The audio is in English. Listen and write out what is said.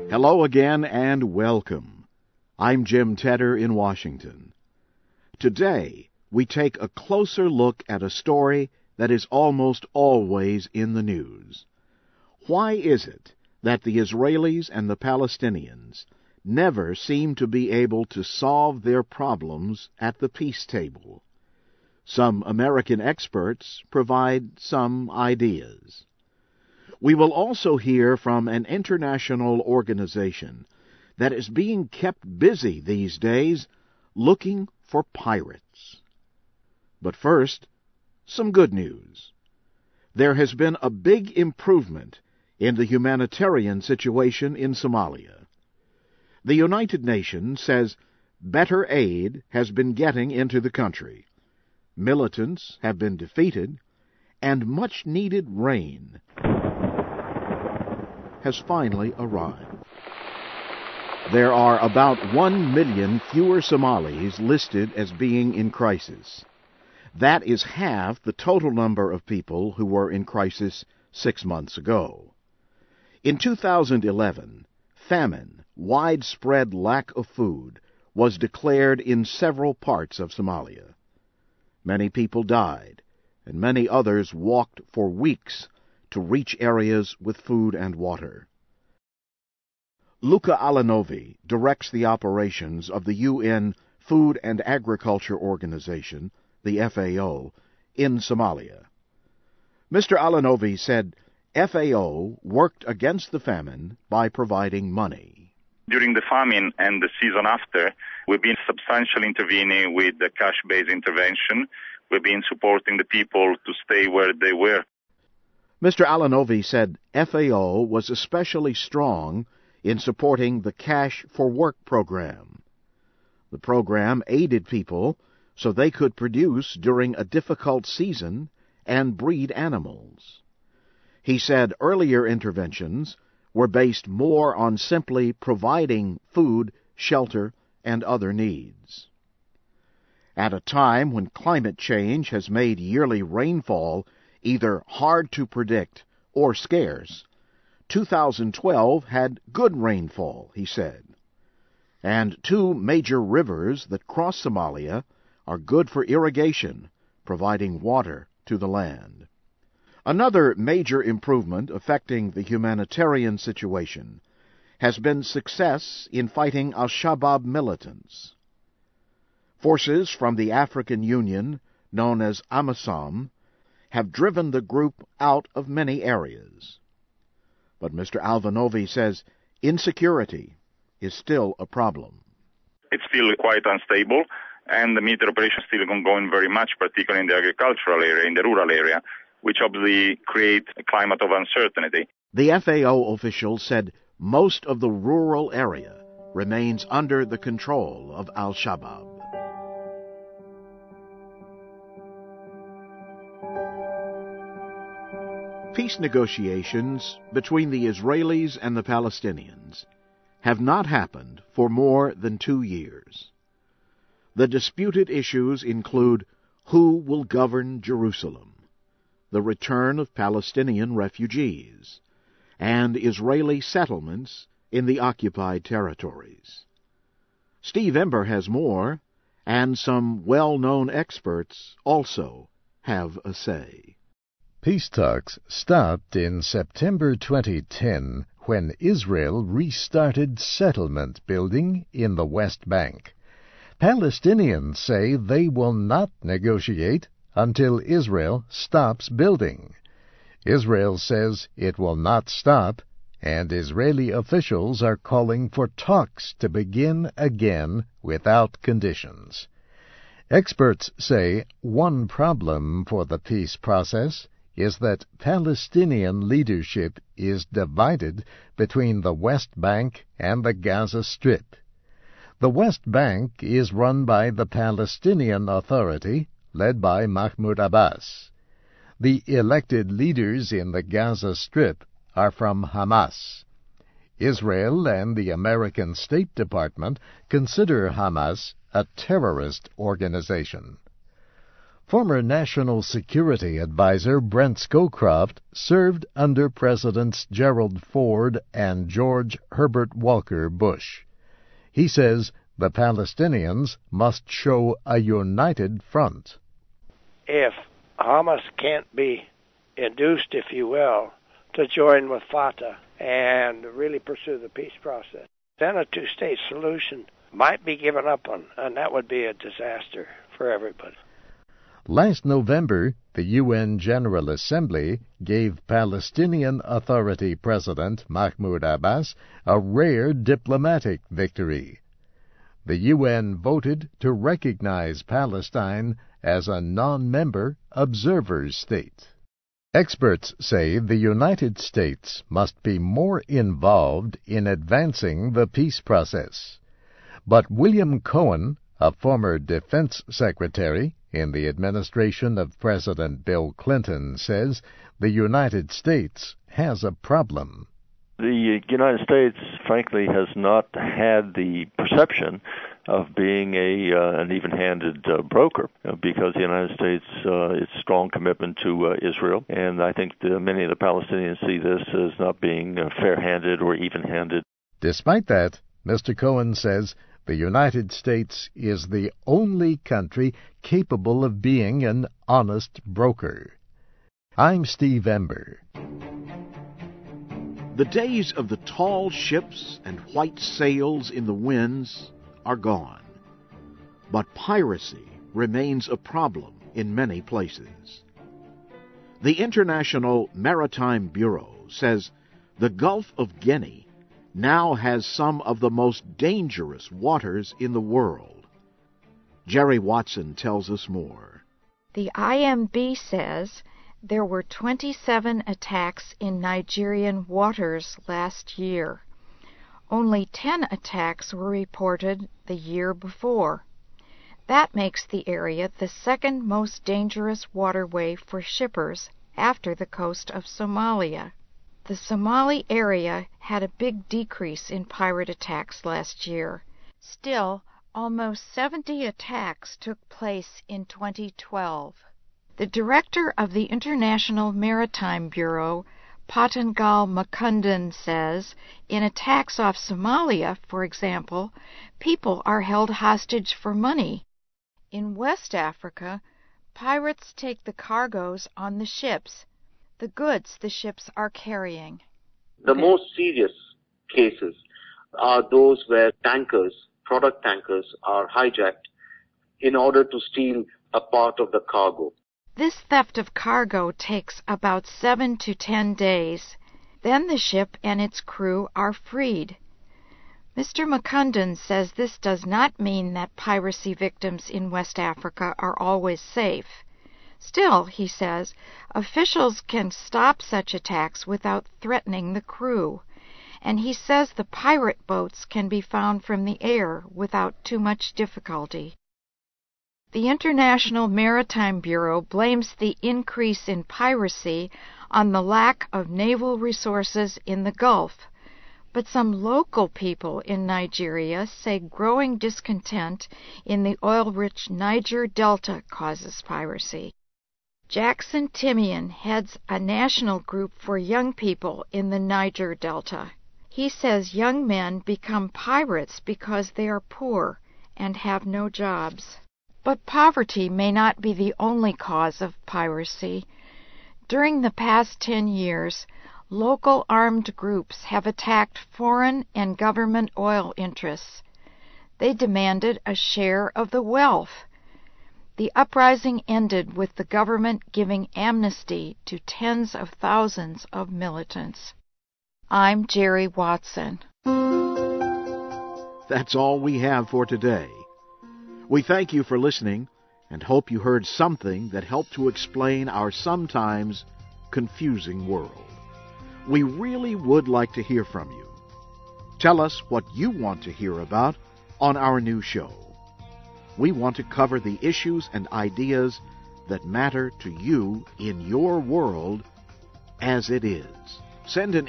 Hello again and welcome. I'm Jim Tedder in Washington. Today, we take a closer look at a story that is almost always in the news. Why is it that the Israelis and the Palestinians never seem to be able to solve their problems at the peace table? Some American experts provide some ideas. We will also hear from an international organization that is being kept busy these days looking for pirates. But first, some good news. There has been a big improvement in the humanitarian situation in Somalia. The United Nations says better aid has been getting into the country. Militants have been defeated, and much-needed rain has finally arrived. There are about 1 million fewer Somalis listed as being in crisis. That is half the total number of people who were in crisis 6 months ago. In 2011, famine, widespread lack of food, was declared in several parts of Somalia. Many people died, and many others walked for weeks to reach areas with food and water. Luca Alanovi directs the operations of the UN Food and Agriculture Organization, the FAO, in Somalia. Mr. Alanovi said FAO worked against the famine by providing money. During the famine and the season after, we've been substantially intervening with the cash-based intervention. We've been supporting the people to stay where they were. Mr. Alanovi said FAO was especially strong in supporting the Cash for Work program. The program aided people so they could produce during a difficult season and breed animals. He said earlier interventions were based more on simply providing food, shelter, and other needs. At a time when climate change has made yearly rainfall either hard to predict or scarce, 2012 had good rainfall, he said. And 2 major rivers that cross Somalia are good for irrigation, providing water to the land. Another major improvement affecting the humanitarian situation has been success in fighting Al-Shabaab militants. Forces from the African Union, known as AMISOM, have driven the group out of many areas. But Mr. Alanovi says insecurity is still a problem. It's still quite unstable, and the military operation is still ongoing very much, particularly in the agricultural area, in the rural area, which obviously creates a climate of uncertainty. The FAO official said most of the rural area remains under the control of Al-Shabaab. Peace negotiations between the Israelis and the Palestinians have not happened for more than 2 years. The disputed issues include who will govern Jerusalem, the return of Palestinian refugees, and Israeli settlements in the occupied territories. Steve Ember has more, and some well-known experts also have a say. Peace talks stopped in September 2010 when Israel restarted settlement building in the West Bank. Palestinians say they will not negotiate until Israel stops building. Israel says it will not stop, and Israeli officials are calling for talks to begin again without conditions. Experts say one problem for the peace process is that Palestinian leadership is divided between the West Bank and the Gaza Strip. The West Bank is run by the Palestinian Authority, led by Mahmoud Abbas. The elected leaders in the Gaza Strip are from Hamas. Israel and the American State Department consider Hamas a terrorist organization. Former National Security Advisor Brent Scowcroft served under Presidents Gerald Ford and George Herbert Walker Bush. He says the Palestinians must show a united front. If Hamas can't be induced, if you will, to join with Fatah and really pursue the peace process, then a two-state solution might be given up on, and that would be a disaster for everybody. Last November, the UN General Assembly gave Palestinian Authority President Mahmoud Abbas a rare diplomatic victory. The UN voted to recognize Palestine as a non-member observer state. Experts say the United States must be more involved in advancing the peace process. But William Cohen, a former defense secretary in the administration of President Bill Clinton, says the United States has a problem. The United States, frankly, has not had the perception of being an even-handed broker because the United States, its strong commitment to Israel, and I think many of the Palestinians see this as not being fair-handed or even-handed. Despite that, Mr. Cohen says the United States is the only country capable of being an honest broker. I'm Steve Ember. The days of the tall ships and white sails in the winds are gone. But piracy remains a problem in many places. The International Maritime Bureau says the Gulf of Guinea now has some of the most dangerous waters in the world. Jerry Watson tells us more. The IMB says there were 27 attacks in Nigerian waters last year. Only 10 attacks were reported the year before. That makes the area the second most dangerous waterway for shippers after the coast of Somalia. The Somali area had a big decrease in pirate attacks last year. Still, almost 70 attacks took place in 2012. The director of the International Maritime Bureau, Patangal Makundan, says in attacks off Somalia, for example, people are held hostage for money. In West Africa, pirates take the cargoes on the ships, the goods the ships are carrying. The most serious cases are those where tankers, product tankers, are hijacked in order to steal a part of the cargo. This theft of cargo takes about 7 to 10 days. Then the ship and its crew are freed. Mr. Makundan says this does not mean that piracy victims in West Africa are always safe. Still, he says, officials can stop such attacks without threatening the crew, and he says the pirate boats can be found from the air without too much difficulty. The International Maritime Bureau blames the increase in piracy on the lack of naval resources in the Gulf, but some local people in Nigeria say growing discontent in the oil-rich Niger Delta causes piracy. Jackson Timian heads a national group for young people in the Niger Delta. He says young men become pirates because they are poor and have no jobs. But poverty may not be the only cause of piracy. During the past 10 years, local armed groups have attacked foreign and government oil interests. They demanded a share of the wealth. The uprising ended with the government giving amnesty to tens of thousands of militants. I'm Jerry Watson. That's all we have for today. We thank you for listening and hope you heard something that helped to explain our sometimes confusing world. We really would like to hear from you. Tell us what you want to hear about on our new show. We want to cover the issues and ideas that matter to you in your world as it is. Send an